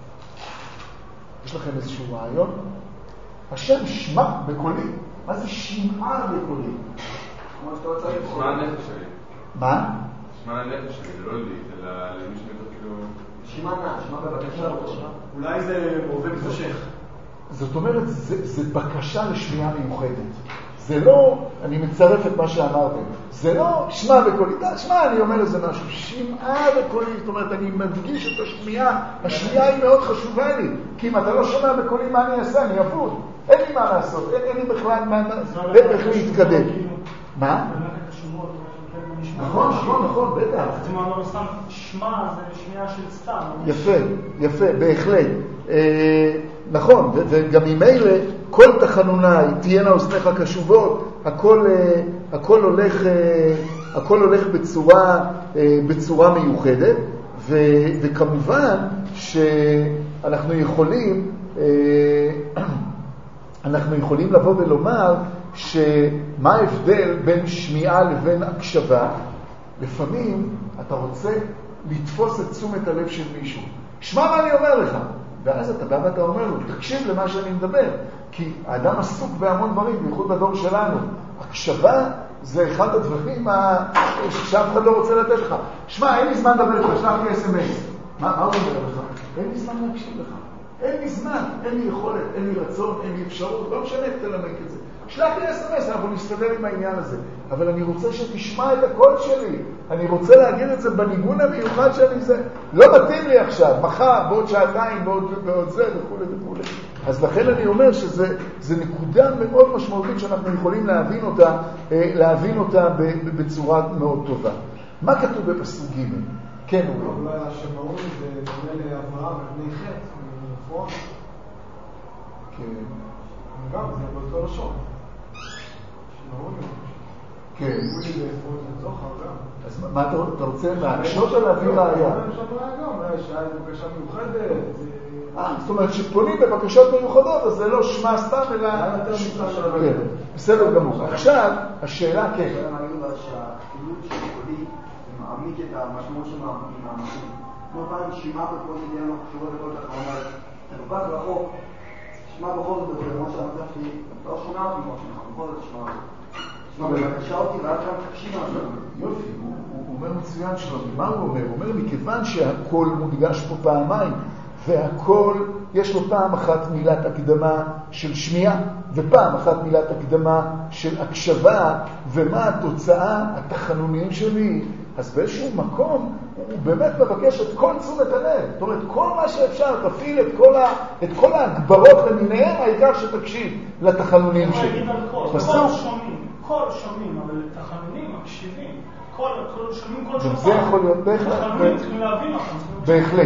יש לכם איזשהו רעיון? השם שמע בקולי. מה זה שמעה בקולי? שמע הנפש שלי. מה? שמע הנפש שלי, זה לא לי, אלא למי שמתוך כאילו... שמע נע, שמע בבקשה. אולי זה רובה מתמשך. זאת אומרת, זה, זה בקשה לשמיעה מיוחדת. זה לא, אני מצרף את מה שאמרתם, זה לא שמע בקולי, שמע, אני אומר איזה משהו, שמעה בקולי, זאת אומרת, אני מדגיש את השמיעה, השמיעה היא מאוד חשובה לי, כי אם אתה לא שומע בקולי, מה אני אעשה? אני אבוד, אין לי מה לעשות, אין, אין לי בכלל מה, איך להתקדם. מה? נכון, נכון, נכון, בטח. זאת אומרת, לא סתם שמע, זה שמיעה של סתם. יפה, יפה, בהחלט. נכון, וגם ממילא, כל תחנוני, תהיינה אוזניך קשובות, הכל, הכל הולך, הכל הולך בצורה, בצורה מיוחדת, ו, וכמובן שאנחנו יכולים, אנחנו יכולים לבוא ולומר שמה ההבדל בין שמיעה לבין הקשבה. לפעמים אתה רוצה לתפוס את תשומת הלב של מישהו. שמע מה אני אומר לך. ואז אתה בא ואתה אומר לו, תקשיב למה שאני מדבר. כי האדם עסוק בהמון דברים, בייחוד בדור שלנו. הקשבה זה אחד הדברים שאף אחד לא רוצה לתת לך. שמע, אין לי זמן לדבר לך, שלח לי אס אם אס. מה, מה הוא אומר לך? אין לי זמן להקשיב לך. אין לי זמן, אין לי יכולת, אין לי רצון, אין לי אפשרות, לא משנה איך תלמק את זה. שלח לי אס אם אס, אנחנו נסתדר עם העניין הזה. אבל אני רוצה שתשמע את הקול שלי. אני רוצה להגיד את זה בניגון המיוחד שאני זה. לא מתאים לי עכשיו, מחר, בעוד שעתיים, בעוד, בעוד זה, וכו' וכו'. אז לכן אני אומר שזה זה נקודה מאוד משמעותית שאנחנו יכולים להבין אותה, להבין אותה בצורה מאוד טובה. מה כתוב בפסוק ג'? כן, הוא לא. אולי השמאות זה דומה לאברהם ובני חטא, נכון? כן. גם, זה באותו לשון. שמאות. כן. הוא לי לאפות לזוכר גם. אז מה אתה רוצה להקשות או להביא ראיה? יש לנו ראיה גם, שהיה בקשה מיוחדת. אה, זאת אומרת שפונים בבקשות מיוחדות, אז זה לא שמע סתם, אלא... כן, בסדר גמור. עכשיו, השאלה כן. אני אומר שהחילוק של קולי מעמיק את המשמעות של מעמיקים. כמו פעם שמע בכל עניין לא חשובות בכל תחרונה, אתה כל כך רחוק, שמע בכל זאת בכל למרות שהמצב שלי, לא שומע אותי כמו שמע, בכל זאת שמע אותי. שמע בבקשה אותי ואז גם תקשיב משהו. יופי, הוא אומר מצוין שלו. מה הוא אומר? הוא אומר, מכיוון שהכל מודגש פה פעמיים, והכל, יש לו פעם אחת מילת הקדמה של שמיעה, ופעם אחת מילת הקדמה של הקשבה, ומה התוצאה, התחנונים שלי. אז באיזשהו מקום, הוא באמת מבקש את כל תשומת הלב. זאת אומרת, כל מה שאפשר, תפעיל את כל, ה, את כל ההגברות למיניהם, העיקר שתקשיב לתחנונים שלי. כל שומעים, כל שומעים, אבל לתחנונים מקשיבים. כל שומעים, כל שומעים. זה יכול להיות בהחלט. תחנונים צריכים להבין אותם. בהחלט.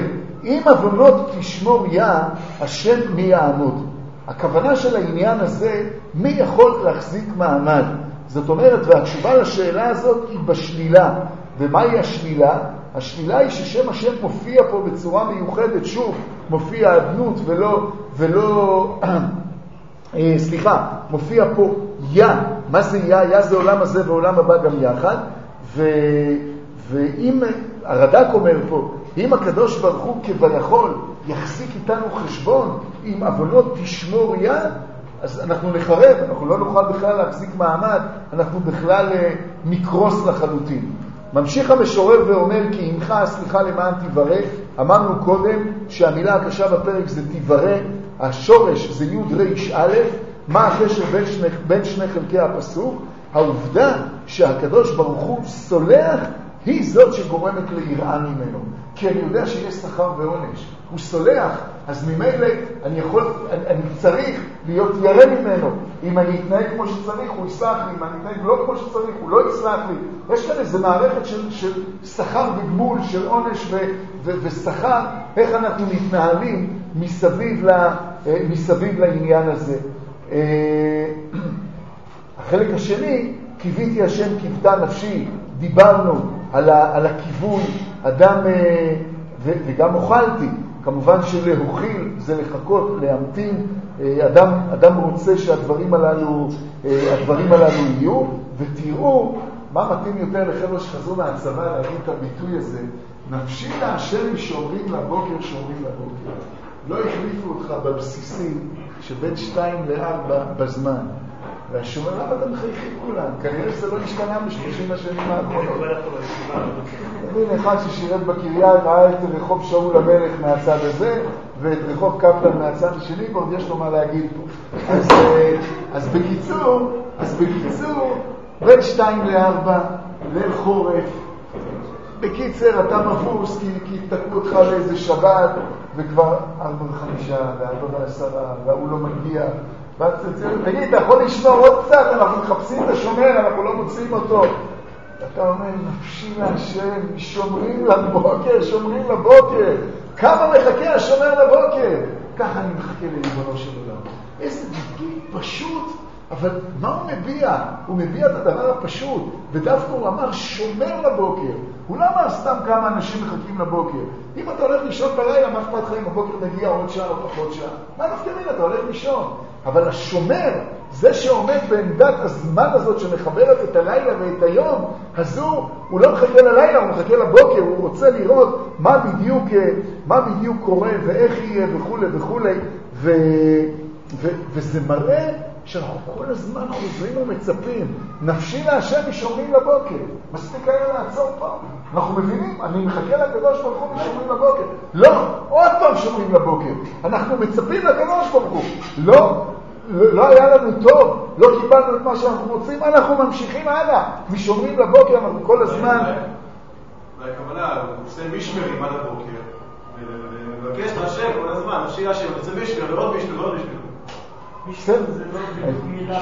אם עוונות תשמור יה, השם מי יעמוד. הכוונה של העניין הזה, מי יכול להחזיק מעמד? זאת אומרת, והתשובה לשאלה הזאת היא בשלילה. ומהי השלילה? השלילה היא ששם השם מופיע פה בצורה מיוחדת, שוב, מופיע אדנות ולא, ולא, סליחה, מופיע פה יה. מה זה יה? יה זה עולם הזה ועולם הבא גם יחד. ו, ואם, הרד"ק אומר פה, אם הקדוש ברוך הוא כביכול יחזיק איתנו חשבון, אם עוונות תשמור יה, אז אנחנו נחרב, אנחנו לא נוכל בכלל להחזיק מעמד, אנחנו בכלל נקרוס לחלוטין. ממשיך המשורר ואומר, כי עמך הסליחה למען תברא. אמרנו קודם שהמילה הקשה בפרק זה תברא, השורש זה י' ר' א'. מה הקשר בין שני, בין שני חלקי הפסוק? העובדה שהקדוש ברוך הוא סולח היא זאת שגורמת ליראה ממנו. כי אני יודע שיש שכר ועונש. הוא סולח, אז ממילא אני יכול, אני, אני צריך להיות ירא ממנו. אם אני אתנהג כמו שצריך, הוא יסלח לי. אם אני אתנהג לא כמו שצריך, הוא לא יסלח לי. יש כאן איזו מערכת של, של שכר וגמול, של עונש ו, ו, ושכר, איך אנחנו מתנהלים מסביב, לה, מסביב לעניין הזה. החלק השני, קיוויתי השם כיוותה נפשי, דיברנו על, ה, על הכיוון, אדם, ו, וגם אוכלתי. כמובן שלהוכיל זה לחכות, להמתין. אדם, אדם רוצה שהדברים הללו, הדברים הללו יהיו, ותראו מה מתאים יותר לחבר'ה שחזרו מהצבא להגיד את הביטוי הזה, נפשי להשם שאומרים לבוקר, שאומרים לבוקר. לא החליפו אותך בבסיסים שבין שתיים לארבע בזמן. והשומר, למה אתם מחייכים כולם? כנראה שזה לא השתנה בשלושים השנים האחרונות. הנה אחד ששירת בקריה, ראה את רחוב שאול המלך מהצד הזה, ואת רחוב קפלן מהצד השני, ועוד יש לו מה להגיד פה. אז, אז בקיצור, אז בקיצור, בין שתיים לארבע, ליל חורף, בקיצר אתה מבוס, כי, כי תקעו אותך לאיזה שבת, וכבר ארבע וחמישה, וארבע ועשרה, והוא לא מגיע. תגיד, אתה יכול לשמור עוד קצת, אנחנו מחפשים את השומר, אנחנו לא מוצאים אותו. אתה אומר, נפשי להשם, שומרים לבוקר, שומרים לבוקר. כמה מחכה השומר לבוקר? ככה אני מחכה לריבונו של עולם. איזה ביטוי פשוט, אבל מה הוא מביע? הוא מביע את הדבר הפשוט, ודווקא הוא אמר שומר לבוקר. הוא לא אמר סתם כמה אנשים מחכים לבוקר. אם אתה הולך לישון בלילה, מה אכפת לך אם הבוקר מגיע עוד שעה או פחות שעה? מה נפקרים? אתה הולך לישון. אבל השומר, זה שעומד בעמדת הזמן הזאת שמחברת את הלילה ואת היום, הזו, הוא לא מחכה ללילה, הוא מחכה לבוקר, הוא רוצה לראות מה בדיוק, מה בדיוק קורה ואיך יהיה וכו' וכו'. ו, ו, וזה מראה שאנחנו כל הזמן חוזרים ומצפים. נפשי להשם משומרים לבוקר. מספיק היה לעצור פעם. אנחנו מבינים, אני מחכה לקדוש ברוך הוא משומרים לבוקר. לא, עוד פעם שומרים לבוקר. אנחנו מצפים לקדוש ברוך הוא. לא, לא היה לנו טוב, לא קיבלנו את מה שאנחנו רוצים, אנחנו ממשיכים הלאה. משומרים לבוקר, אנחנו כל הזמן... והכוונה, הוא עושה משמרים עד הבוקר, ומבקש להשם כל הזמן, נפשי להשם, יוצא משמר, ועוד משמר, ועוד משמר. משמר זה לא בדיוק מילה.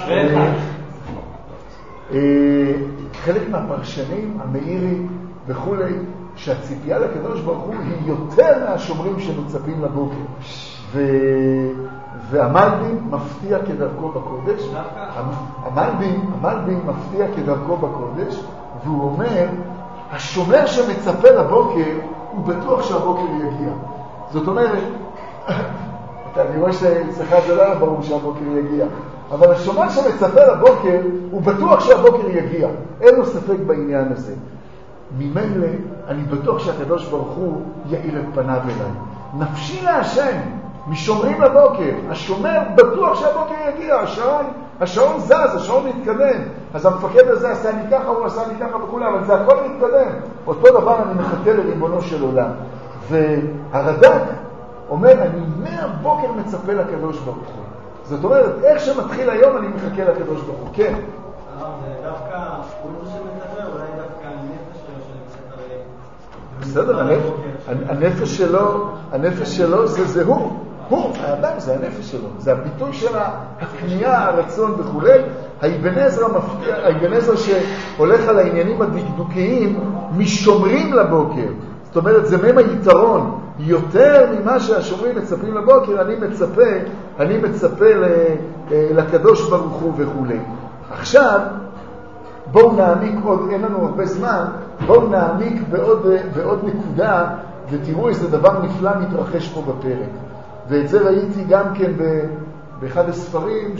חלק מהפרשנים, המאירי וכו', שהציפייה לקדוש ברוך הוא היא יותר מהשומרים שמצפים לבוקר. ו... והמלבין מפתיע כדרכו בקודש. המלבין, המלבין מפתיע כדרכו בקודש, והוא אומר, השומר שמצפה לבוקר, הוא בטוח שהבוקר יגיע. זאת אומרת, אני רואה שאצלך זה לא ברור שהבוקר יגיע, אבל השומר שמצפה לבוקר, הוא בטוח שהבוקר יגיע. אין לו ספק בעניין הזה. ממילא, אני בטוח שהקדוש ברוך הוא יאיר את פניו אליי. נפשי להשם, משומרים לבוקר. השומר בטוח שהבוקר יגיע. השעון, השעון זז, השעון מתקדם. אז המפקד הזה עשה לי ככה, הוא עשה לי ככה וכולי, אבל זה הכל מתקדם. אותו דבר אני מחכה לריבונו של עולם. והרד"ק אומר, אני מהבוקר מצפה לקדוש ברוך הוא. זאת אומרת, איך שמתחיל היום אני מחכה לקדוש ברוך הוא. כן. זה דווקא, הוא לא שמתחבר, אולי דווקא הנפש שלו בסדר, הנפש שלו, הנפש שלו זה זה הוא. הוא, האדם זה הנפש שלו. זה הביטוי של הקנייה, הרצון וכו'. האבן עזרא מפתיע, האבן עזרא שהולך על העניינים הדקדוקיים, משומרים לבוקר. זאת אומרת, זה מהם היתרון. יותר ממה שהשומרים מצפים לבוקר, אני מצפה, אני מצפה לקדוש ברוך הוא וכו'. עכשיו, בואו נעמיק עוד, אין לנו הרבה זמן, בואו נעמיק בעוד, בעוד נקודה, ותראו איזה דבר נפלא מתרחש פה בפרק. ואת זה ראיתי גם כן באחד הספרים,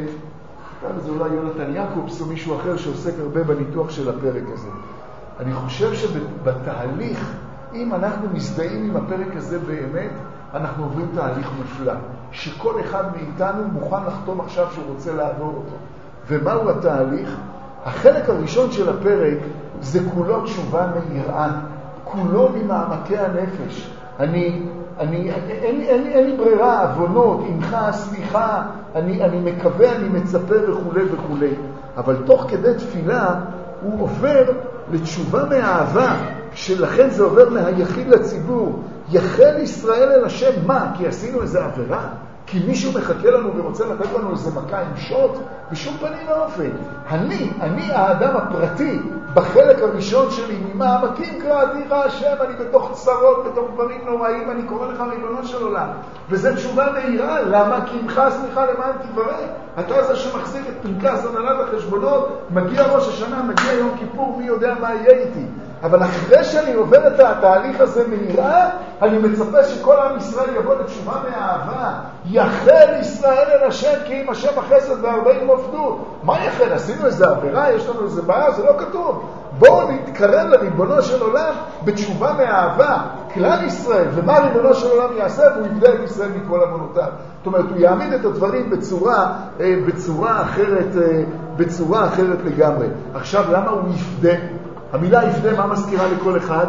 שכתב זה אולי יונתן יעקובס או מישהו אחר שעוסק הרבה בניתוח של הפרק הזה. אני חושב שבתהליך, אם אנחנו מזדהים עם הפרק הזה באמת, אנחנו עוברים תהליך מופלא, שכל אחד מאיתנו מוכן לחתום עכשיו שהוא רוצה לעבור אותו. ומהו התהליך? החלק הראשון של הפרק זה כולו תשובה מיראה, כולו ממעמקי הנפש. אני, אני, אין, אין, אין לי ברירה, אבונות, עמך, סליחה, אני, אני מקווה, אני מצפה וכו' וכו'. אבל תוך כדי תפילה הוא עובר לתשובה מהאהבה, שלכן זה עובר מהיחיד לציבור. יחל ישראל אל השם, מה? כי עשינו איזה עבירה? כי מישהו מחכה לנו ורוצה לתת לנו איזה מכה עם שוט? בשום פנים ואופן. אני, אני האדם הפרטי, בחלק הראשון שלי, ממעמקים קראתיך השם, אני בתוך צרות, בתוך דברים נוראים, אני קורא לך ריבונו של עולם. וזה תשובה מהירה, למה? כי עמך סליחה למען תברא. אתה זה שמחזיק את פנקס הנהלת החשבונות, מגיע ראש השנה, מגיע יום כיפור, מי יודע מה יהיה איתי. אבל אחרי שאני עובר את התהליך הזה מהירה, אני מצפה שכל עם ישראל יבוא לתשובה מהאהבה. יחל ישראל אל השם, כי אם השם החסד והארבעים עובדו. מה יחל? עשינו איזה עבירה? יש לנו איזה בעיה? זה לא כתוב. בואו נתקרב לריבונו של עולם בתשובה מהאהבה. כלל ישראל, ומה ריבונו של עולם יעשה? והוא יבדל את ישראל מכל עוונותיו. זאת אומרת, הוא יעמיד את הדברים בצורה, בצורה אחרת, בצורה אחרת לגמרי. עכשיו, למה הוא יפדה? המילה יפדה, מה מזכירה לכל אחד?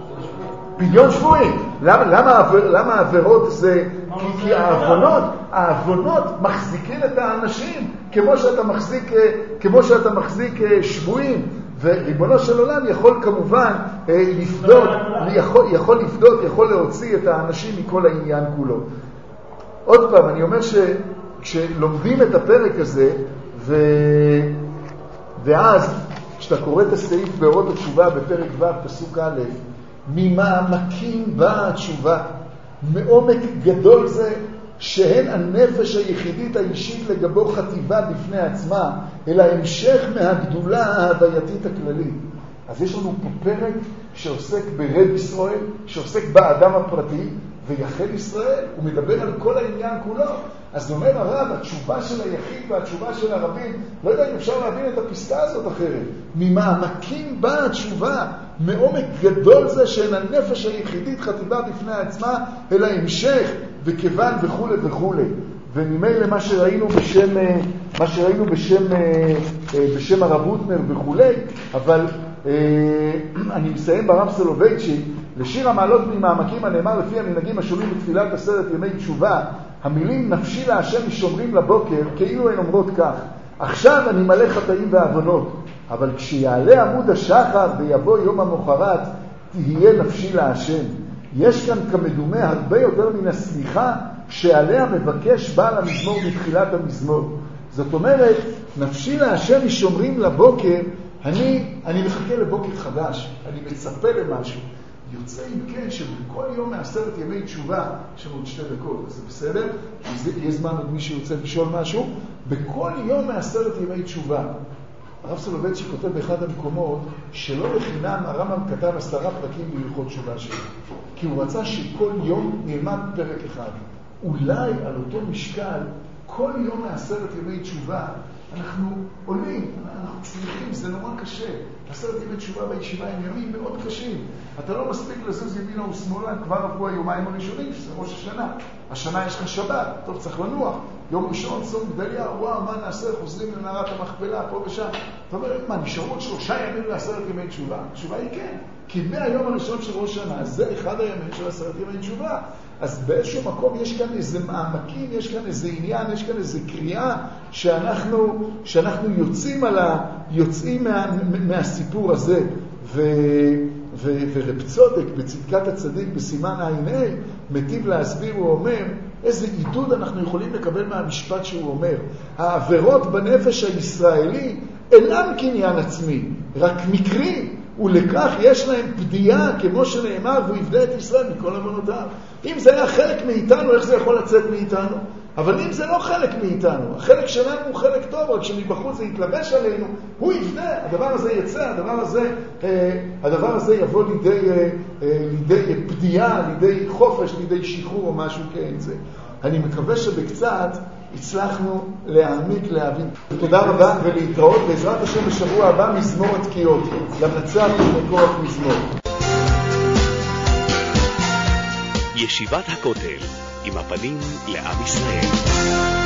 פדיון שבויים. למה, למה, למה העבירות זה? כי, כי העוונות, העוונות מחזיקים את האנשים כמו שאתה מחזיק, כמו שאתה מחזיק שבויים. וריבונו של עולם יכול כמובן לפדות, יכול, יכול לפדות, יכול להוציא את האנשים מכל העניין כולו. עוד פעם, אני אומר שכשלומדים את הפרק הזה, ו... ואז כשאתה קורא את הסעיף באורות התשובה בפרק ו' פסוק א', ממעמקים באה התשובה, מעומק גדול זה שהן הנפש היחידית האישית לגבו חטיבה בפני עצמה, אלא המשך מהגדולה ההווייתית הכללית. אז יש לנו פה פרק שעוסק ברב ישראל, שעוסק באדם הפרטי, ויחל ישראל, הוא מדבר על כל העניין כולו. אז אומר הרב, התשובה של היחיד והתשובה של הרבים, לא יודע אם אפשר להבין את הפסקה הזאת אחרת. ממעמקים באה התשובה, מעומק גדול זה שאין הנפש היחידית חטיבה בפני עצמה, אלא המשך וכיוון וכו' וכו'. וממילא מה שראינו בשם, מה שראינו בשם, בשם הרב רוטנר וכו'. אבל אני מסיים ברב סולובייצ'יק, לשיר המעלות ממעמקים הנאמר לפי המנהגים השונים בתפילת עשרת ימי תשובה, המילים נפשי להשם משומרים לבוקר, כאילו הן אומרות כך, עכשיו אני מלא חטאים ועוונות, אבל כשיעלה עמוד השחר ויבוא יום המחרת, תהיה נפשי להשם. יש כאן כמדומה הרבה יותר מן הסליחה שעליה מבקש בעל המזמור בתחילת המזמור. זאת אומרת, נפשי להשם משומרים לבוקר, אני, אני מחכה לבוקר חדש, אני מצפה למשהו. יוצא אם כן שבכל יום מעשרת ימי תשובה, יש לנו עוד שתי דקות, אז זה בסדר? יש זמן עוד מי שיוצא לשאול משהו. בכל יום מעשרת ימי תשובה, הרב סולובייצ'יק כותב באחד המקומות שלא לחינם הרמב"ם כתב עשרה פרקים בהלכות תשובה שלו, כי הוא רצה שכל יום נלמד פרק אחד. אולי על אותו משקל, כל יום מעשרת ימי תשובה, אנחנו עולים, אנחנו צריכים, זה נורא קשה. עשרת ימי תשובה בישיבה הם ימים מאוד קשים. אתה לא מספיק לזוז ימינה ושמאלה, כבר עברו היומיים הראשונים, שזה ראש השנה. השנה יש לך שבת, טוב, צריך לנוח. יום ראשון, צום גדליה, וואו, מה נעשה? חוזרים לנערת המכפלה, פה ושם. אתה אומר, מה, נשארו עוד שלושה ימים לעשרת ימי תשובה? התשובה היא כן. כי מהיום הראשון של ראש השנה, זה אחד הימים של עשרת ימי תשובה. אז באיזשהו מקום יש כאן איזה מעמקים, יש כאן איזה עניין, יש כאן איזה קריאה שאנחנו, שאנחנו יוצאים על ה, יוצאים מה, מהסיפור הזה. ו, ו, ורב צודק בצדקת הצדיק בסימן העיני מטיב להסביר, הוא אומר, איזה עידוד אנחנו יכולים לקבל מהמשפט שהוא אומר. העבירות בנפש הישראלי אינם קניין עצמי, רק מקרי, ולכך יש להם פדיעה, כמו שנאמר, והוא יפדה את ישראל מכל עוונותיו. אם זה היה חלק מאיתנו, איך זה יכול לצאת מאיתנו? אבל אם זה לא חלק מאיתנו, החלק שלנו הוא חלק טוב, רק שמבחוץ זה יתלבש עלינו, הוא יפדה, הדבר הזה יצא, הדבר הזה, הדבר הזה יבוא לידי, לידי פדיעה, לידי חופש, לידי שחרור או משהו כזה. אני מקווה שבקצת הצלחנו להעמיק, להבין. תודה רבה ולהתראות. בעזרת השם בשבוע הבא מזמור התקיעות. למנצח ומקורך מזמור. ישיבת הכותל עם הפנים לעם ישראל.